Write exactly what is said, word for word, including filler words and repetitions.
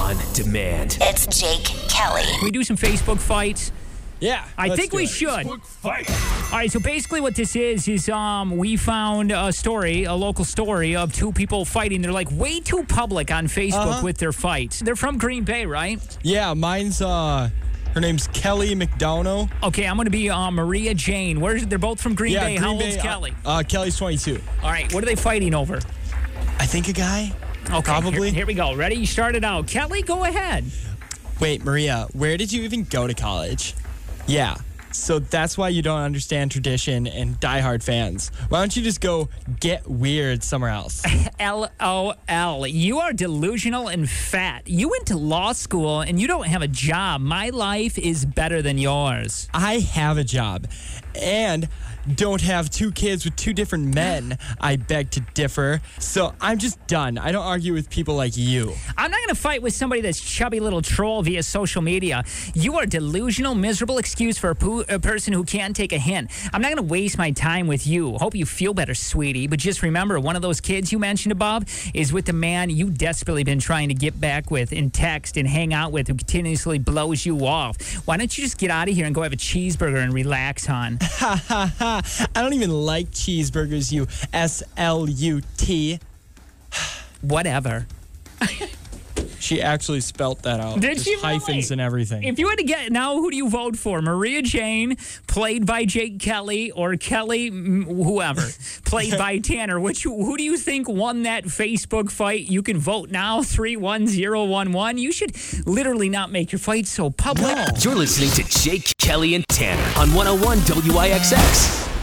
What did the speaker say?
on demand. It's Jake Kelly. Can we do some Facebook fights? Yeah, I think we it. should. Fight. All right, so basically what this is, is um, we found a story, a local story of two people fighting. They're like way too public on Facebook uh-huh. with their fights. They're from Green Bay, right? Yeah, mine's, uh, her name's Kelly McDonough. Okay, I'm going to be uh, Maria Jane. Where's They're both from Green yeah, Bay. Green How Bay, old's uh, Kelly? Uh, Kelly's twenty-two. All right, what are they fighting over? I think a guy. Okay, Probably. Here, here we go. Ready? You started out. Kelly, go ahead. Wait, Maria, where did you even go to college? Yeah. So that's why you don't understand tradition and diehard fans. Why don't you just go get weird somewhere else? L O L. You are delusional and fat. You went to law school and you don't have a job. My life is better than yours. I have a job and don't have two kids with two different men. I beg to differ. So I'm just done. I don't argue with people like you. I'm not going to fight with somebody that's chubby little troll via social media. You are delusional, miserable excuse for a, po- a person who can't take a hint. I'm not going to waste my time with you. Hope you feel better, sweetie. But just remember, one of those kids you mentioned above is with the man you desperately been trying to get back with and text and hang out with who continuously blows you off. Why don't you just get out of here and go have a cheeseburger and relax, hon? Ha ha ha. I don't even like cheeseburgers, you S L U T. Whatever. She actually spelt that out. Did Just she hyphens really? and everything. If you had to get, now who do you vote for? Maria Jane, played by Jake Kelly, or Kelly, whoever, played by Tanner? Which, who do you think won that Facebook fight? You can vote now, three one zero one one. You should literally not make your fight so public. You're listening to Jake Kelly and Tanner on one oh one W I X X.